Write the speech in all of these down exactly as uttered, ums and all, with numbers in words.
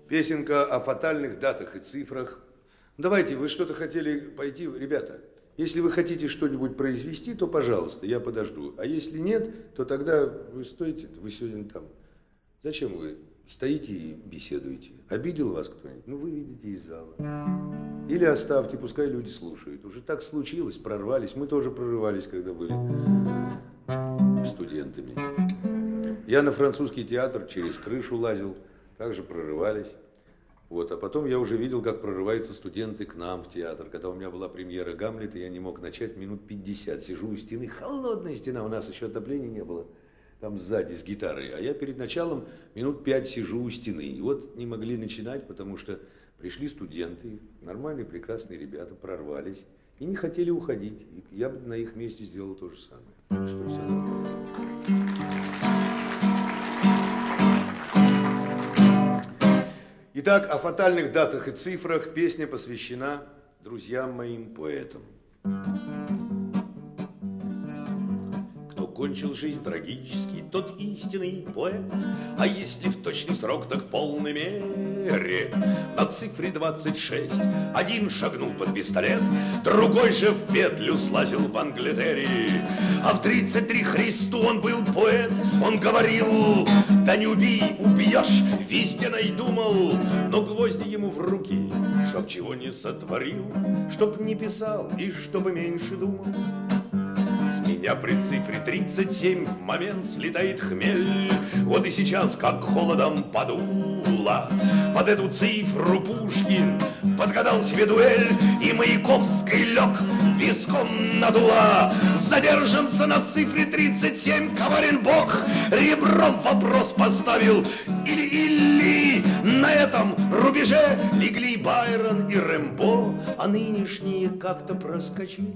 Песенка о фатальных датах и цифрах. Давайте, вы что-то хотели пойти, ребята? Если вы хотите что-нибудь произвести, то, пожалуйста, я подожду. А если нет, то тогда вы стойте, вы сегодня там. Зачем вы стоите и беседуете? Обидел вас кто-нибудь? Ну, вы видите из зала. Или оставьте, пускай люди слушают. Уже так случилось, прорвались. Мы тоже прорывались, когда были студентами. Я на французский театр через крышу лазил, также прорывались. Вот. А потом я уже видел, как прорываются студенты к нам в театр. Когда у меня была премьера Гамлета, я не мог начать минут пятьдесят. Сижу у стены, холодная стена, у нас еще отопления не было. Там сзади с гитарой. А я перед началом минут пять сижу у стены. И вот не могли начинать, потому что пришли студенты, нормальные, прекрасные ребята, прорвались. И не хотели уходить. И я бы на их месте сделал то же самое. Что все нормально. Итак, о фатальных датах и цифрах песня посвящена друзьям моим поэтам. Кто кончил жизнь трагически, тот истинный поэт. А если в точный срок, так в полной мере. На цифре двадцать шесть один шагнул под пистолет, другой же в петлю слазил в Англитере. А в тридцать три Христу он был поэт. Он говорил: да не убей, убьешь, везде найду, мол. Но гвозди ему в руки, чтоб чего не сотворил, чтоб не писал и чтобы меньше думал. С меня при цифре тридцать семь в момент слетает хмель. Вот и сейчас, как холодом подуло, под эту цифру Пушкин подгадал себе дуэль, и Маяковский лег виском надуло. Задержимся на цифре тридцать семь, коварен Бог ребром вопрос поставил. Или-или на этом рубеже легли Байрон и Рэмбо, а нынешние как-то проскочили.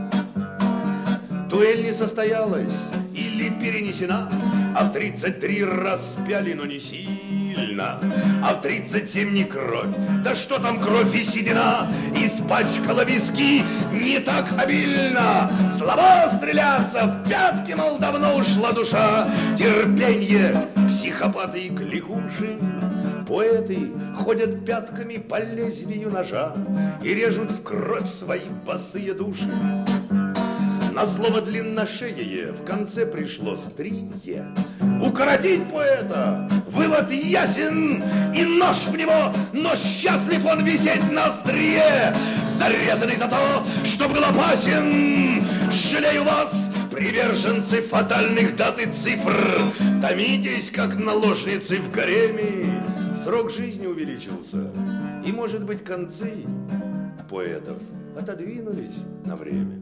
Дуэль не состоялась или перенесена, а в тридцать три распяли, но не сильно, а в тридцать семь не кровь, да что там кровь и седина, испачкала виски не так обильно. Слабо стреляться, в пятки, мол, давно ушла душа. Терпенье, психопаты и кликуши. Поэты ходят пятками по лезвию ножа и режут в кровь свои босые души. На слово длинношеее в конце пришло стрие. Укоротить поэта, вывод ясен, и нож в него, но счастлив он висеть на острие, зарезанный за то, что был опасен. Жалею вас, приверженцы фатальных дат и цифр, томитесь, как наложницы в гареме. Срок жизни увеличился, и, может быть, концы поэтов отодвинулись на время.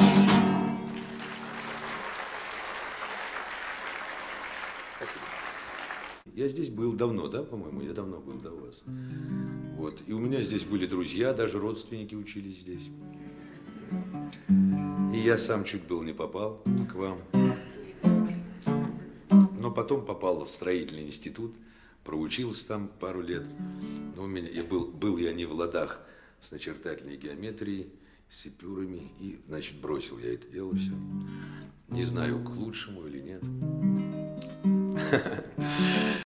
Я здесь был давно, да, по-моему? Я давно был до вас. Вот. И у меня здесь были друзья, даже родственники учились здесь. И я сам чуть было не попал к вам. Но потом попал в строительный институт, проучился там пару лет. Но у меня, я был, был я не в ладах с начертательной геометрией, с эпюрами. И, значит, бросил я это дело все. Не знаю, к лучшему или нет.